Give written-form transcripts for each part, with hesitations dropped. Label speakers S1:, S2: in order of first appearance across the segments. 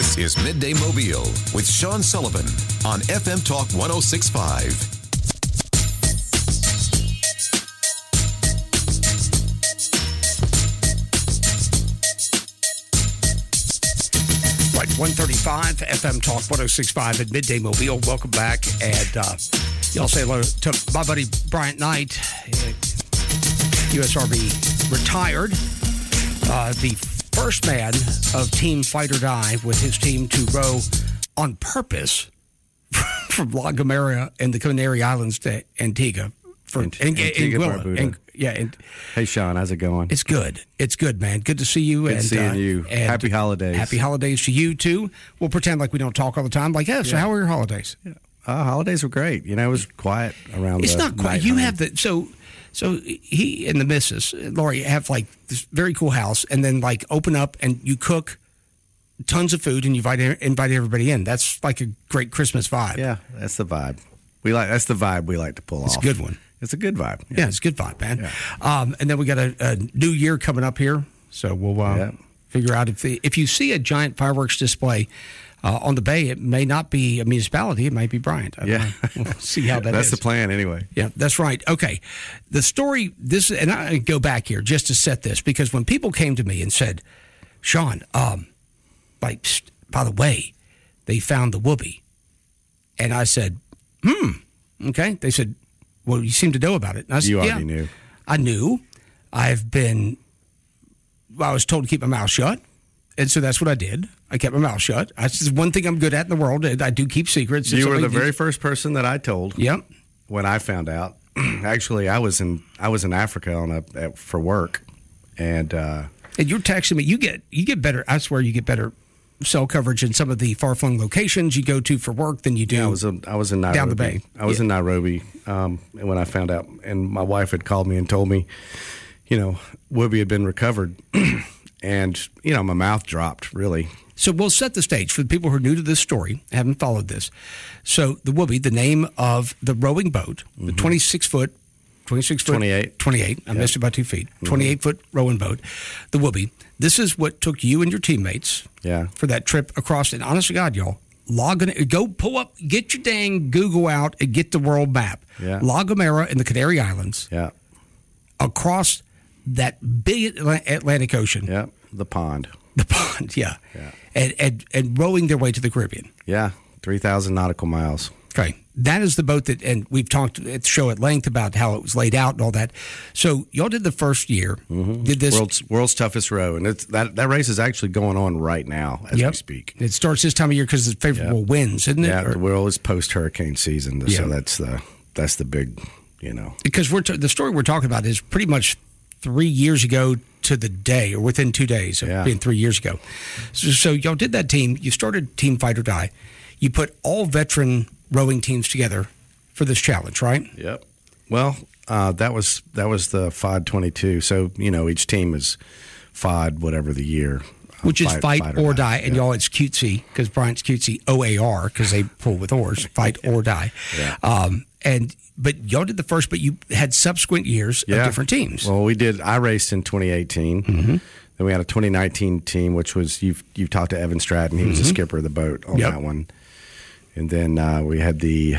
S1: This is Midday Mobile with Sean Sullivan on FM Talk 106.5.
S2: Right, 135 FM Talk 106.5 at Midday Mobile. Welcome back. And y'all say hello to my buddy Bryant Knight, USRV retired, the first man of Team Fight or Die with his team to row on purpose from La Gomera and the Canary Islands to Antigua.
S3: Antigua. Hey, Sean, how's it going?
S2: It's good. It's good, man. Good to see you.
S3: Good seeing you. Happy holidays.
S2: Happy holidays to you, too. We'll pretend like we don't talk all the time. Like, so how were your holidays?
S3: Yeah. Holidays were great. You know, it was quiet around
S2: It's not quiet. You
S3: home.
S2: have the... So he and the missus, Lori, have like this very cool house and then like open up and you cook tons of food and you invite everybody in. That's like a great Christmas vibe.
S3: Yeah, that's the vibe. That's the vibe we like to pull off.
S2: It's a good one.
S3: It's a good vibe.
S2: Yeah, it's a good vibe, man.
S3: Yeah.
S2: And then we got a new year coming up here. So we'll figure out if you see a giant fireworks display on the bay, it may not be a municipality. It might be Bryant.
S3: Yeah.
S2: We'll see how
S3: That's
S2: is.
S3: the plan anyway.
S2: Yeah, that's right. Okay. The story, and I go back here just to set this, because when people came to me and said, Sean, by the way, they found the whoopee. And I said, okay. They said, well, you seem to know about it. And I said,
S3: you already knew.
S2: I knew. I was told to keep my mouth shut. And so that's what I did. I kept my mouth shut. That's one thing I'm good at in the world. I do keep secrets.
S3: You were the very first person that I told.
S2: Yep.
S3: When I found out. Actually, I was in Africa for work, and
S2: you're texting me. You get better. I swear, you get better cell coverage in some of the far-flung locations you go to for work than you do.
S3: Yeah, I was in Nairobi.
S2: Down the bay.
S3: I was in Nairobi, and when I found out, and my wife had called me and told me, whoopee had been recovered. And, my mouth dropped, really.
S2: So we'll set the stage for the people who are new to this story, haven't followed this. So the whoopee, the name of the rowing boat, the 26-foot. 28. I missed it by 2 feet. 28-foot rowing boat, the whoopee. This is what took you and your teammates for that trip across. And honest to God, y'all, go pull up, get your dang Google out and get the world map.
S3: Yeah.
S2: La Gomera in the Canary Islands.
S3: Yeah.
S2: Across that big Atlantic Ocean.
S3: Yeah, the pond.
S2: The pond, yeah. And rowing their way to the Caribbean.
S3: Yeah, 3,000 nautical miles.
S2: Okay. That is the boat and we've talked at the show at length about how it was laid out and all that. So y'all did the first year.
S3: Mm-hmm.
S2: Did this
S3: world's toughest row, and that race is actually going on right now as we speak.
S2: It starts this time of year because it's favorable winds, isn't it?
S3: Yeah, we're always post-hurricane season, so that's the big,
S2: Because the story we're talking about is pretty much 3 years ago to the day, or within 2 days of being 3 years ago. So y'all did that team. You started Team Fight or Die. You put all veteran rowing teams together for this challenge, right?
S3: Yep. Well, that was the FOD 22. So each team is FOD whatever the year,
S2: which is fight or die. And y'all, it's cutesy because Bryant's cutesy OAR because they pull with oars. Fight or die.
S3: Yeah.
S2: But y'all did the first, but you had subsequent years of different teams.
S3: Well, we did. I raced in 2018. Mm-hmm. Then we had a 2019 team, which was you've talked to Evan Stratton. He was the skipper of the boat on that one. And then we had the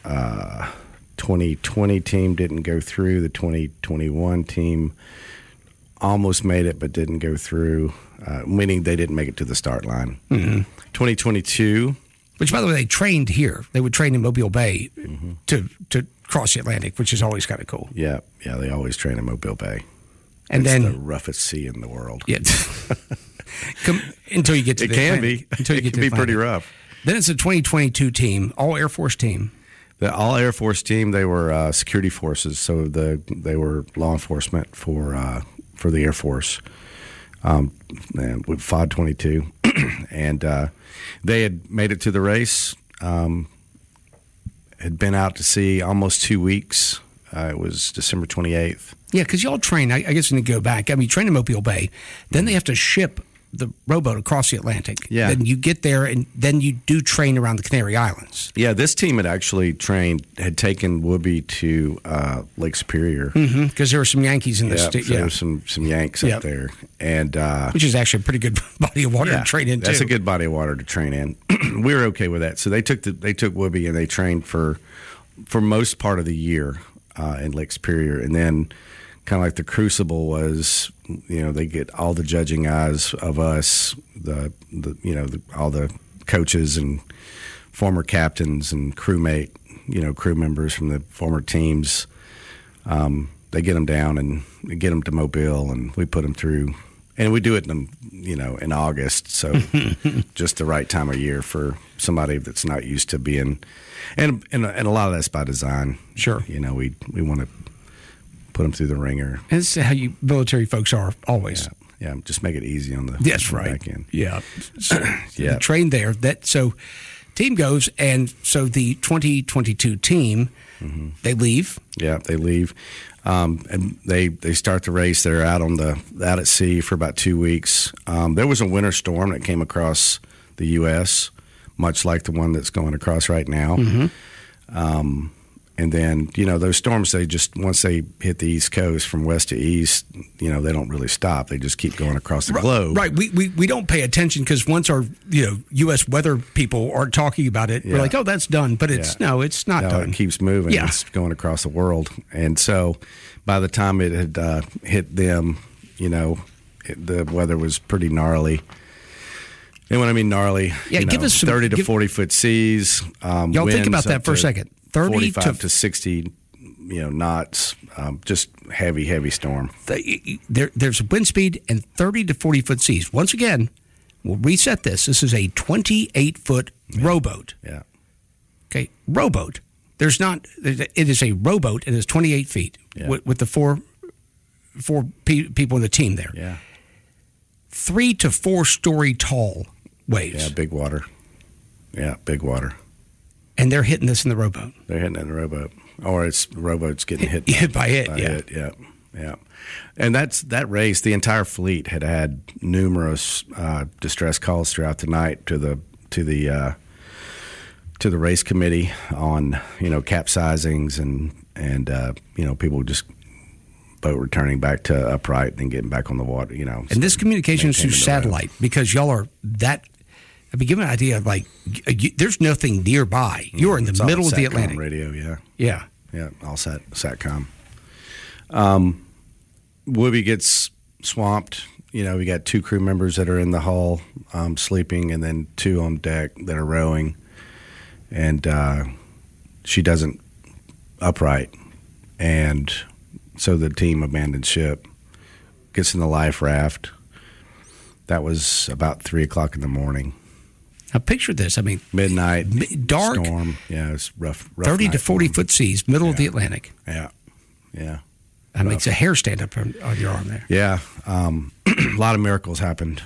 S3: 2020 team didn't go through. The 2021 team almost made it, but didn't go through, meaning they didn't make it to the start line. Mm-hmm. 2022.
S2: Which, by the way, they trained here. They would train in Mobile Bay to cross the Atlantic, which is always kind of cool.
S3: Yeah, they always train in Mobile Bay.
S2: And
S3: it's
S2: then
S3: the roughest sea in the world.
S2: Yeah, until you get to
S3: it can be. Until you get to be pretty rough.
S2: Then it's a 2022 team, all Air Force team.
S3: The all Air Force team. They were security forces, so they were law enforcement for the Air Force. With FOD 22, and they had made it to the race. Had been out to sea almost 2 weeks. It was December 28th.
S2: Yeah, because y'all train. I guess when you go back, you train in Mobile Bay. Then they have to ship the rowboat across the Atlantic.
S3: Yeah.
S2: Then you get there, and then you do train around the Canary Islands.
S3: Yeah, this team had actually had taken Whoopi to Lake Superior.
S2: Because there were some Yankees in the state.
S3: So there were some Yanks up there. And
S2: which is actually a pretty good body of water to train in, too.
S3: That's a good body of water to train in. We were okay with that. So they took Whoopi, and they trained for most part of the year in Lake Superior. And then kind of like the crucible was, they get all the judging eyes of us, all the coaches and former captains and crew members from the former teams. They get them down and get them to Mobile, and we put them through. And we do it in August, so just the right time of year for somebody that's not used to being, and a lot of that's by design.
S2: Sure,
S3: we want to put them through the ringer.
S2: And this is how you military folks are always.
S3: Yeah, just make it easy on the back end.
S2: Yeah, so the train there. So team goes, and so the 2022 team, they leave.
S3: Yeah, they leave. And they start the race. They're out at sea for about 2 weeks. There was a winter storm that came across the U.S., much like the one that's going across right now. And then, those storms, once they hit the East Coast from west to east, they don't really stop. They just keep going across the globe.
S2: Right. We don't pay attention because once our, U.S. weather people are talking about it, we're like, oh, that's done. But it's not done.
S3: It keeps moving.
S2: Yeah.
S3: It's going across the world. And so by the time it had hit them, the weather was pretty gnarly. And when I mean gnarly,
S2: give us
S3: 30 to 40-foot seas.
S2: Y'all think about that for a second.
S3: 45 to 60, knots, just heavy storm.
S2: There's a wind speed and 30 to 40-foot seas. Once again, we'll reset this. This is a 28-foot rowboat.
S3: Yeah.
S2: Okay, rowboat. It is a rowboat, and it's 28 feet with the four people in the team there.
S3: Yeah.
S2: 3 to 4 story tall waves.
S3: Yeah, big water. Yeah, big water.
S2: And they're hitting this in the rowboat.
S3: They're hitting it in the rowboat. Or the rowboat's getting hit
S2: by it.
S3: Yeah. And that race, the entire fleet had numerous distress calls throughout the night to the race committee on, capsizings and people just boat returning back to upright and getting back on the water,
S2: And this communication is through satellite because y'all are that. I mean, give me an idea. There's nothing nearby. You're in the middle of the Atlantic.
S3: Radio,
S2: yeah,
S3: all SATCOM. Whoopi gets swamped. We got 2 crew members that are in the hull sleeping, and then 2 on deck that are rowing. And she doesn't upright, and so the team abandons ship. Gets in the life raft. That was about 3:00 in the morning.
S2: Now picture this. I mean,
S3: midnight,
S2: dark
S3: storm. Yeah, it's rough
S2: 30 to 40-foot seas, middle of the Atlantic.
S3: Yeah.
S2: I mean, it's a hair stand up on your arm there.
S3: Yeah, a lot of miracles happened,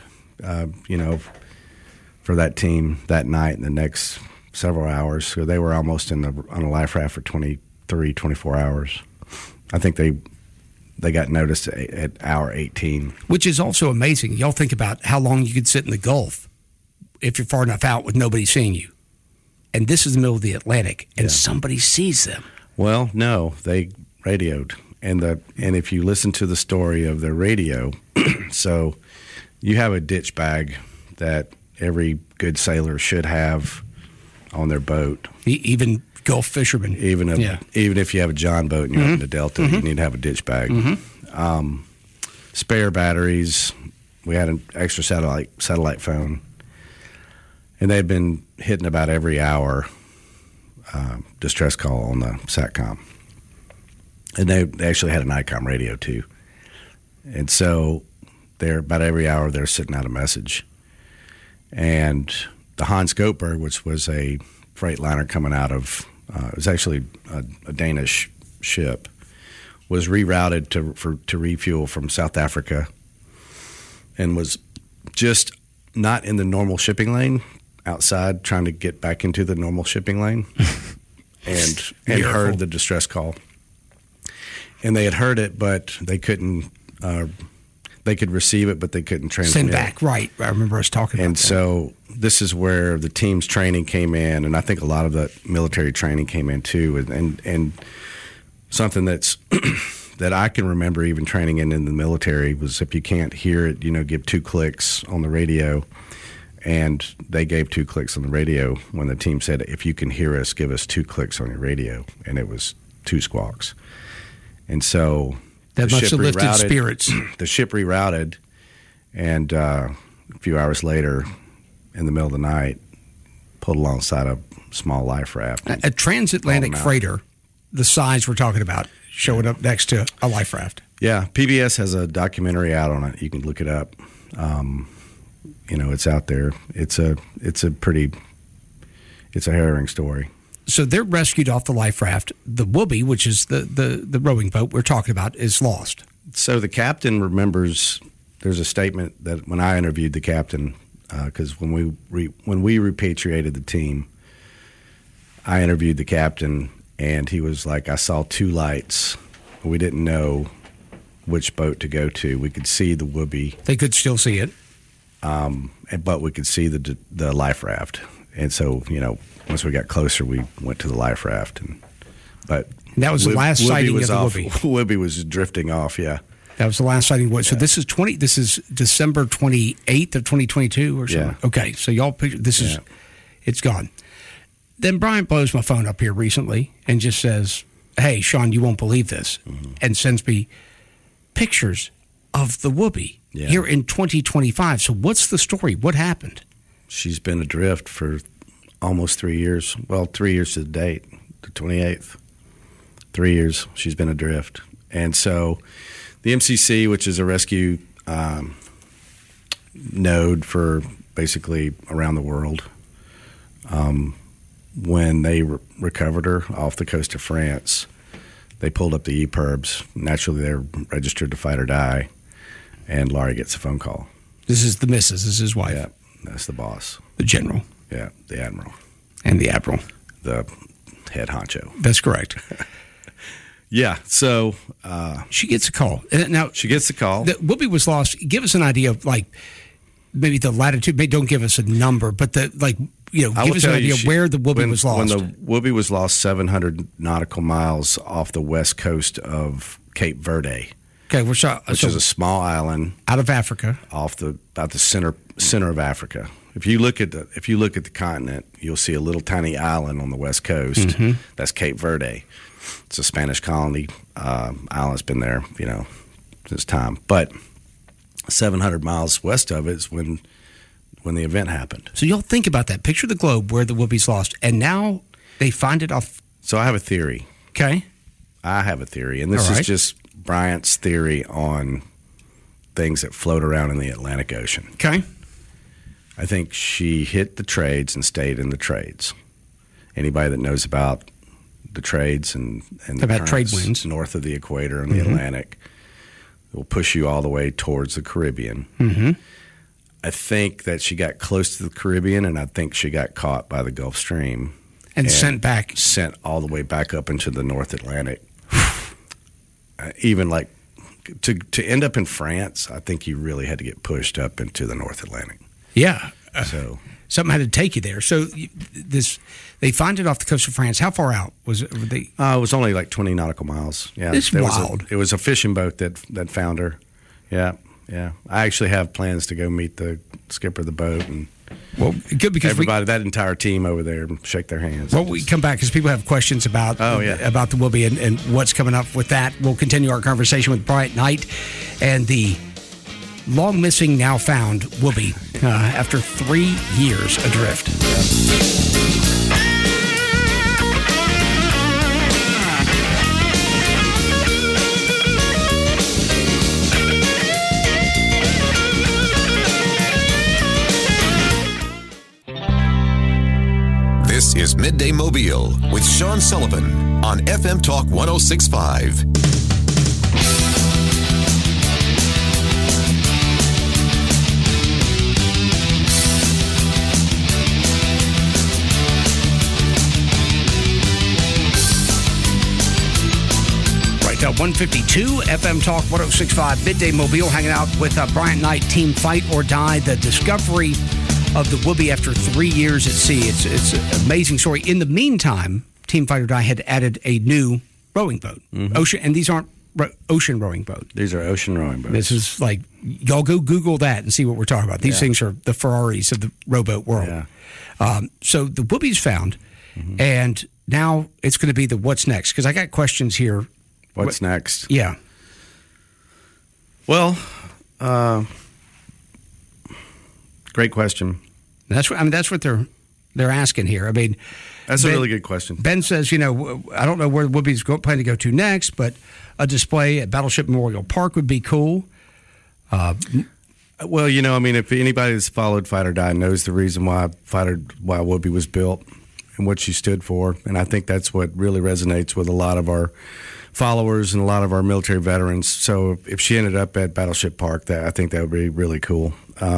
S3: for that team that night and the next several hours. So they were almost on a life raft for 23, 24 hours. I think they got noticed at hour 18.
S2: Which is also amazing. Y'all think about how long you could sit in the Gulf if you're far enough out with nobody seeing you. And this is the middle of the Atlantic, and somebody sees them.
S3: Well, no, they radioed. And if you listen to the story of their radio, so you have a ditch bag that every good sailor should have on their boat.
S2: Even Gulf fishermen.
S3: Even if you have a John boat and you're up in the Delta, you need to have a ditch bag. Spare batteries. We had an extra satellite phone. And they had been hitting about every hour distress call on the SATCOM. And they actually had an ICOM radio, too. And so about every hour, they're sitting out a message. And the Hans Gotberg, which was a freight liner coming out of, it was actually a Danish ship, was rerouted to refuel from South Africa and was just not in the normal shipping lane, outside trying to get back into the normal shipping lane and heard the distress call. And they had heard it, but they couldn't They could receive it, but they couldn't transmit.
S2: Send back, right. I remember us talking about that.
S3: And so this is where the team's training came in, and I think a lot of the military training came in too. And something that's that I can remember even training in the military was if you can't hear it, give 2 clicks on the radio. And they gave 2 clicks on the radio when the team said, if you can hear us, give us 2 clicks on your radio. And it was 2 squawks. And so
S2: that must have lifted spirits.
S3: The ship rerouted, and a few hours later, in the middle of the night, pulled alongside a small life raft.
S2: A transatlantic freighter, the size we're talking about, showing up next to a life raft.
S3: Yeah, PBS has a documentary out on it. You can look it up. It's out there. It's a harrowing story.
S2: So they're rescued off the life raft. The Whoopi, which is the rowing boat we're talking about, is lost.
S3: So the captain remembers. There's a statement that when I interviewed the captain, because when we repatriated the team, I interviewed the captain, and he was like, "I saw 2 lights. We didn't know which boat to go to. We could see the Whoopi.
S2: They could still see it,
S3: but we could see the life raft. And so, once we got closer, we went to the life raft. And
S2: that was the last sighting of the Whoopi.
S3: Whoopi was drifting off, yeah.
S2: That was the last sighting. So this is December 28th of 2022 or something?
S3: Yeah.
S2: Okay, so y'all picture, it's gone. Then Brian blows my phone up here recently and just says, "Hey, Sean, you won't believe this," and sends me pictures of the Whoopi here in 2025. So what's the story? What happened?
S3: She's been adrift for almost 3 years. Well, 3 years to the date, the 28th. 3 years she's been adrift. And so the MCC, which is a rescue node for basically around the world, when they recovered her off the coast of France, they pulled up the EPIRBs. Naturally, they're registered to fight or die, and Laurie gets a phone call.
S2: This is the missus. This is his wife.
S3: Yeah, that's the boss.
S2: The general.
S3: Yeah, the admiral.
S2: And the admiral.
S3: The head honcho.
S2: That's correct.
S3: Yeah, so
S2: she gets a call. Now
S3: she gets the call.
S2: The Whoopi was lost. Give us an idea of maybe the latitude. Maybe don't give us a number, but give us an idea where the Whoopi was lost.
S3: When the Whoopi was lost 700 nautical miles off the west coast of Cape Verde.
S2: Okay, which
S3: is a small island
S2: out of Africa,
S3: about the center of Africa. If you look at the continent, you'll see a little tiny island on the west coast. Mm-hmm. That's Cape Verde. It's a Spanish colony. Island's been there, since time. But 700 miles west of it is when the event happened.
S2: So y'all think about that. Picture the globe where the Whoopi's lost, and now they find it off.
S3: So I have a theory.
S2: Okay.
S3: I have a theory, and this is just Bryant's theory on things that float around in the Atlantic Ocean.
S2: Okay.
S3: I think she hit the trades and stayed in the trades. Anybody that knows about the trades and
S2: about trade winds
S3: north of the equator in the Atlantic will push you all the way towards the Caribbean.
S2: Mm-hmm.
S3: I think that she got close to the Caribbean, and I think she got caught by the Gulf Stream
S2: and sent
S3: all the way back up into the North Atlantic. Even to end up in France, I think you really had to get pushed up into the North Atlantic.
S2: Yeah.
S3: So
S2: something had to take you there. So they find it off the coast of France. How far out was it?
S3: It was only 20 nautical miles. Yeah,
S2: it's wild.
S3: It was a fishing boat that found her. Yeah, yeah. I actually have plans to go meet the skipper of the boat and
S2: good because
S3: that entire team over there and shake their hands.
S2: Well, we come back because people have questions about the Whoopi and what's coming up with that. We'll continue our conversation with Bryant Knight and the long missing, now found Whoopi after 3 years adrift.
S1: This is Midday Mobile with Sean Sullivan on FM Talk 106.5.
S2: 152 FM Talk 106.5 Midday Mobile, hanging out with Bryant Knight, Team Fight or Die, the discovery of the Whoopie after 3 years at sea. It's an amazing story. In the meantime, Team Fight or Die had added a new rowing boat, ocean, and these aren't ocean rowing boats.
S3: These are ocean rowing boats.
S2: This is like, y'all go Google that and see what we're talking about. These things are the Ferraris of the rowboat world.
S3: Yeah.
S2: So the Whoopie's found, and now it's going to be the what's next, because I got questions here.
S3: What's next?
S2: Yeah.
S3: Well, great question.
S2: That's what they're asking here. I mean,
S3: that's a really good question.
S2: Ben says, I don't know where the Whoopie's plan to go to next, but a display at Battleship Memorial Park would be cool.
S3: Well, if anybody that's followed Fight or Die knows the reason why Whoopie was built and what she stood for, and I think that's what really resonates with a lot of our followers and a lot of our military veterans. So if she ended up at Battleship Park, I think that would be really cool.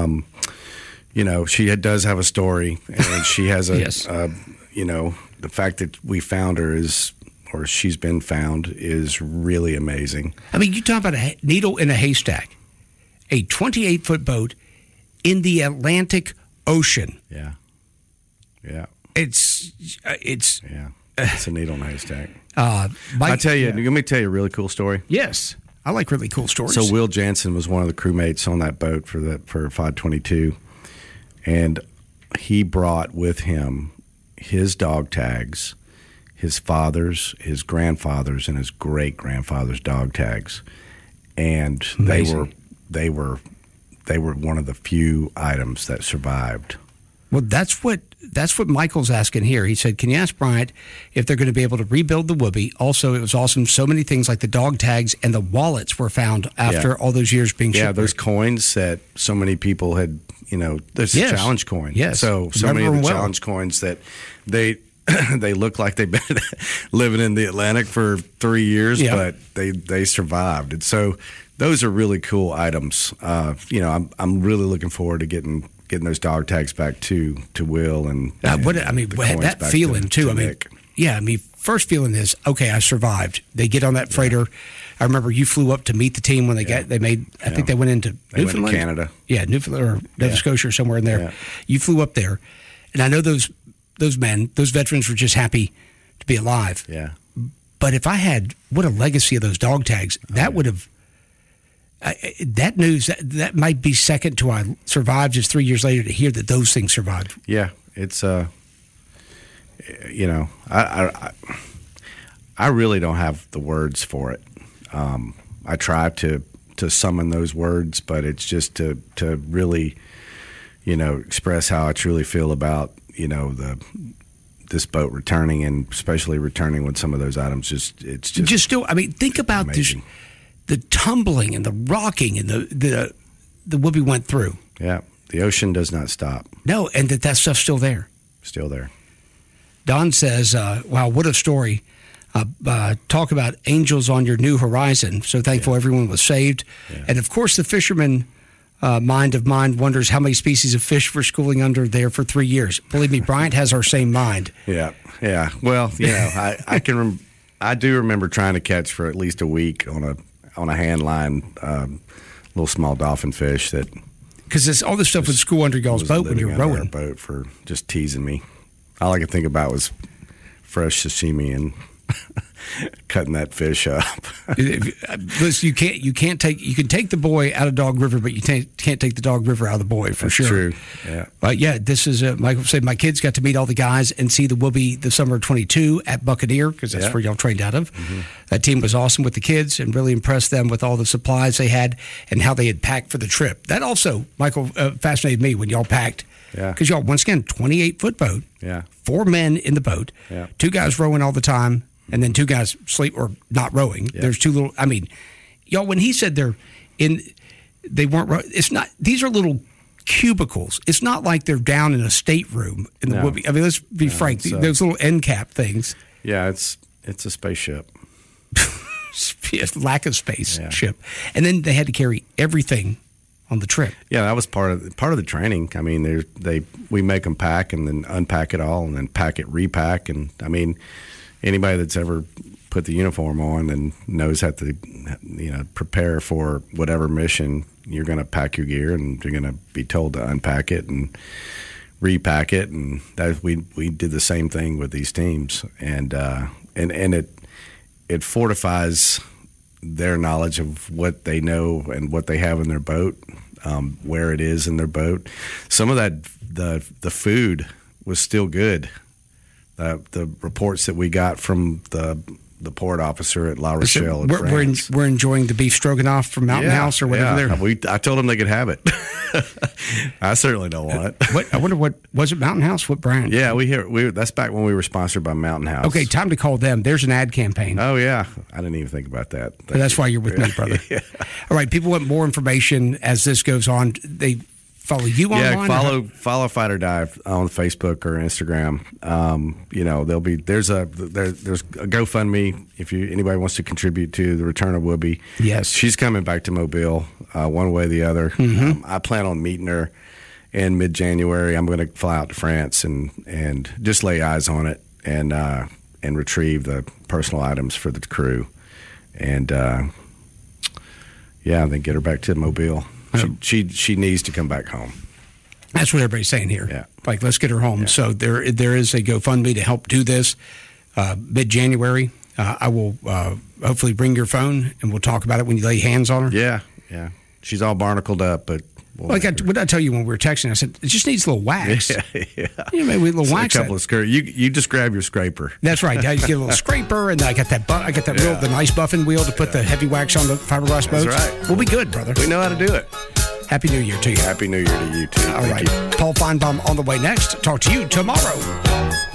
S3: She does have a story, and she has a,
S2: yes.
S3: The fact that we found her or she's been found is really amazing.
S2: I mean, you talk about a needle in a haystack, a 28-foot boat in the Atlantic Ocean.
S3: Yeah. Yeah.
S2: It's
S3: a needle in a haystack.
S2: Let
S3: me tell you a really cool story.
S2: Yes. I like really cool stories.
S3: So Will Jansen was one of the crewmates on that boat for 522, and he brought with him his dog tags, his father's, his grandfather's, and his great grandfather's dog tags, and
S2: Amazing.
S3: they were one of the few items that survived.
S2: Well, that's what Michael's asking here. He said, can you ask Bryant if they're going to be able to rebuild the Whoopie? Also, it was awesome. So many things like the dog tags and the wallets were found after all those years being shipwrecked.
S3: Yeah, those coins that so many people had, there's a challenge coin.
S2: Yes.
S3: So many of the challenge coins that they look like they've been living in the Atlantic for 3 years, but they survived. And so those are really cool items. I'm really looking forward to getting those dog tags back to Will and
S2: that feeling too.
S3: Nick.
S2: First feeling is, okay, I survived. They get on that freighter. I remember you flew up to meet the team when they think they went into Newfoundland,
S3: went to Canada.
S2: Yeah, Newfoundland or Nova Scotia or somewhere in there.
S3: Yeah.
S2: You flew up there, and I know those veterans were just happy to be alive.
S3: Yeah.
S2: But if I had what a legacy of those dog tags, that would have. That news that might be second to I survived just 3 years later to hear that those things survived.
S3: Yeah, it's I really don't have the words for it. I try to summon those words, but it's just to really express how I truly feel about this boat returning, and especially returning with some of those items. Think about
S2: this. The tumbling and the rocking and the Whoopie went through.
S3: Yeah, the ocean does not stop.
S2: No, and that stuff's still there.
S3: Still there.
S2: Don says, wow, what a story. Talk about angels on your new horizon. So thankful everyone was saved. Yeah. And, of course, the fisherman mind of mine wonders how many species of fish were schooling under there for 3 years. Believe me, Bryant has our same mind.
S3: Yeah. Well, I do remember trying to catch for at least a week on a hand line, little small dolphin fish that.
S2: Because it's all this stuff would school under y'all's boat when you're rowing.
S3: Our boat for just teasing me. All I could think about was fresh sashimi and cutting that fish up.
S2: Listen, you can take the boy out of Dog River, but you can't take the Dog River out of the boy for sure.
S3: True. Yeah.
S2: But this is Michael said my kids got to meet all the guys and see the Whoopie the summer of 22 at Buccaneer, because that's where y'all trained out of. Mm-hmm. That team was awesome with the kids and really impressed them with all the supplies they had and how they had packed for the trip. That also, Michael, fascinated me when y'all packed.
S3: Yeah.
S2: Because y'all, once again, 28-foot boat.
S3: Yeah.
S2: 4 men in the boat.
S3: Yeah.
S2: 2 guys rowing all the time. And then 2 guys sleep or not rowing.
S3: Yeah.
S2: There's 2 little. I mean, y'all. When he said they weren't. It's not. These are little cubicles. It's not like they're down in a stateroom in the Whoopie. I mean, let's be frank. Those little end cap things.
S3: Yeah, it's a spaceship.
S2: Lack of space ship. And then they had to carry everything on the trip.
S3: Yeah, that was part of the training. I mean, we make them pack and then unpack it all and then pack it, repack, and I mean. Anybody that's ever put the uniform on and knows how to, prepare for whatever mission. You're going to pack your gear, and you're going to be told to unpack it and repack it, and we did the same thing with these teams, and it fortifies their knowledge of what they know and what they have in their boat, where it is in their boat. Some of that, the food was still good. The reports that we got from the port officer at La Rochelle,
S2: we're enjoying the beef stroganoff from Mountain House or whatever.
S3: I told them they could have it. I certainly don't want it.
S2: I wonder what was it, Mountain House? What brand?
S3: Yeah, that's back when we were sponsored by Mountain House.
S2: Okay, time to call them. There's an ad campaign.
S3: Oh yeah, I didn't even think about that.
S2: But that's why you're with me, brother. Yeah. All right, people want more information as this goes on. They follow you online.
S3: Yeah, follow Fight or Die on Facebook or Instagram. There's a GoFundMe if anybody wants to contribute to the return of Whoopi.
S2: Yes,
S3: she's coming back to Mobile one way or the other.
S2: Mm-hmm.
S3: I plan on meeting her in mid-January. I'm going to fly out to France and just lay eyes on it and retrieve the personal items for the crew, and then get her back to Mobile. She needs to come back home.
S2: That's what everybody's saying here.
S3: Yeah.
S2: Like, let's get her home. Yeah. So there is a GoFundMe to help do this. Mid-January, I will hopefully bring your phone, and we'll talk about it when you lay hands on her.
S3: Yeah. She's all barnacled up, but...
S2: what did I tell you when we were texting? I said, it just needs a little wax.
S3: Yeah.
S2: Maybe a little wax.
S3: A couple of scrapers. You just grab your scraper.
S2: That's right. I get a little scraper, and I got that the nice buffing wheel to put the heavy wax on the fiberglass boats.
S3: That's right.
S2: We'll be good, brother.
S3: We know how to do it.
S2: Happy New Year to you.
S3: Happy New Year to you, too.
S2: All right. Paul Feinbaum on the way next. Talk to you tomorrow.